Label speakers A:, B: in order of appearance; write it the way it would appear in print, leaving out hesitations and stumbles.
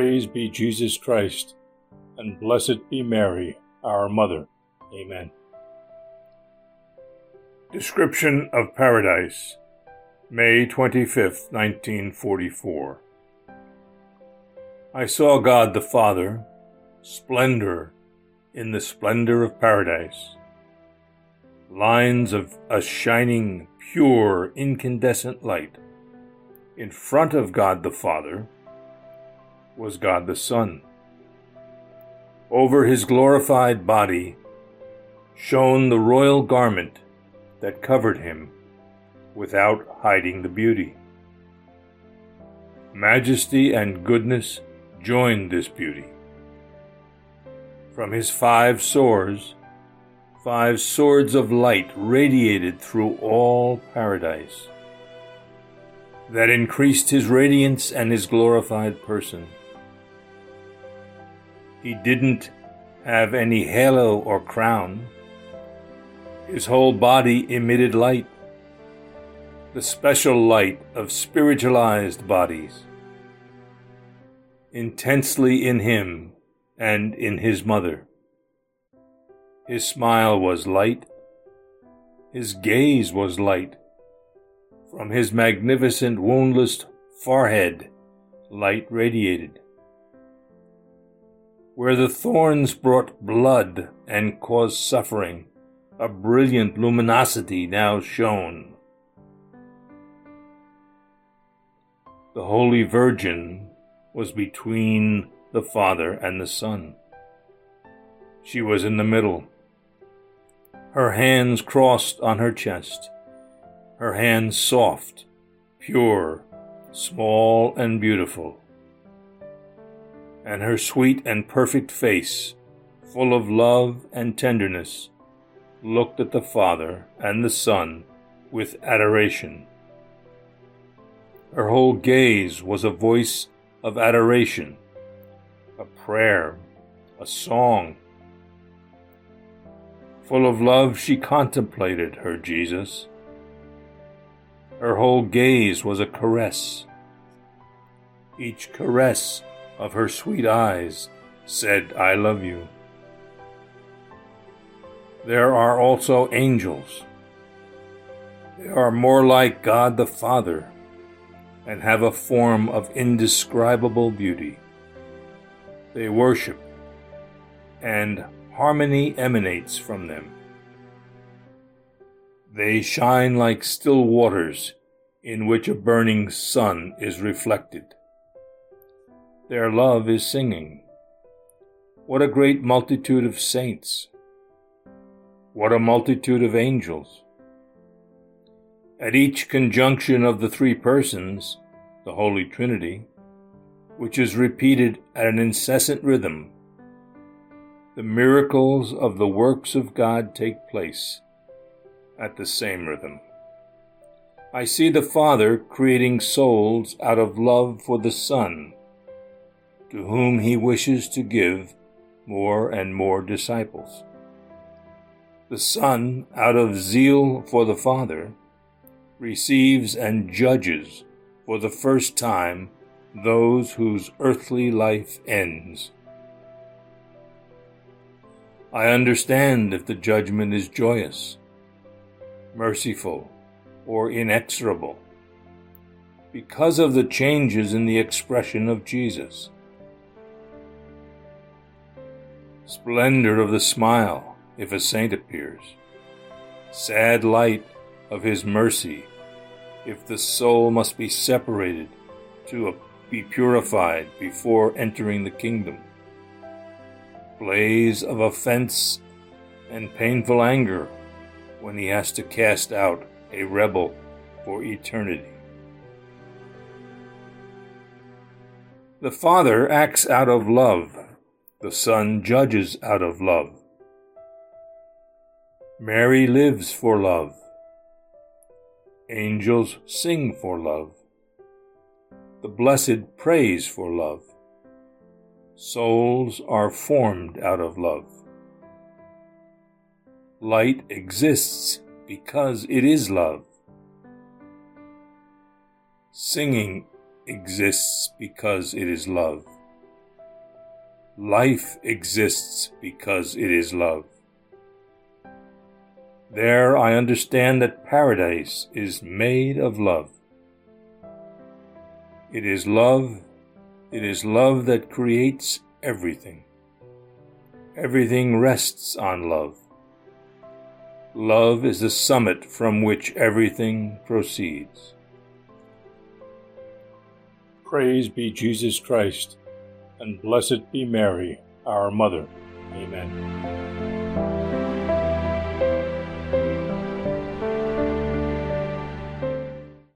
A: Praised be Jesus Christ, and blessed be Mary, our Mother. Amen. Description of Paradise, May 25th, 1944. I saw God the Father, splendor in the splendor of paradise. Lines of a shining, pure, incandescent light. In front of God the Father was God the Son. Over his glorified body shone the royal garment that covered him without hiding the beauty. Majesty and goodness joined this beauty. From his 5 swords, 5 swords of light radiated through all paradise, that increased his radiance and his glorified person. He didn't have any halo or crown. His whole body emitted light, the special light of spiritualized bodies, intensely in him and in his mother. His smile was light. His gaze was light. From his magnificent woundless forehead, light radiated. Where the thorns brought blood and caused suffering, a brilliant luminosity now shone. The Holy Virgin was between the Father and the Son. She was in the middle. Her hands crossed on her chest, her hands soft, pure, small, and beautiful, and her sweet and perfect face, full of love and tenderness, looked at the Father and the Son with adoration. Her whole gaze was a voice of adoration, a prayer, a song. Full of love, she contemplated her Jesus. Her whole gaze was a caress. Each caress of her sweet eyes said, "I love you." There are also angels. They are more like God the Father and have a form of indescribable beauty. They worship, and harmony emanates from them. They shine like still waters in which a burning sun is reflected. Their love is singing. What a great multitude of saints! What a multitude of angels! At each conjunction of the 3 persons, the Holy Trinity, which is repeated at an incessant rhythm, the miracles of the works of God take place at the same rhythm. I see the Father creating souls out of love for the Son, to whom he wishes to give more and more disciples. The Son, out of zeal for the Father, receives and judges for the first time those whose earthly life ends. I understand if the judgment is joyous, merciful, or inexorable, because of the changes in the expression of Jesus. Splendor of the smile if a saint appears, sad light of his mercy if the soul must be separated to be purified before entering the kingdom, blaze of offense and painful anger when he has to cast out a rebel for eternity. The Father acts out of love. The Son judges out of love. Mary lives for love. Angels sing for love. The blessed praise for love. Souls are formed out of love. Light exists because it is love. Singing exists because it is love. Life exists because it is love. There I understand that paradise is made of love. It is love that creates everything. Everything rests on love. Love is the summit from which everything proceeds. Praise be Jesus Christ, and blessed be Mary, our Mother. Amen.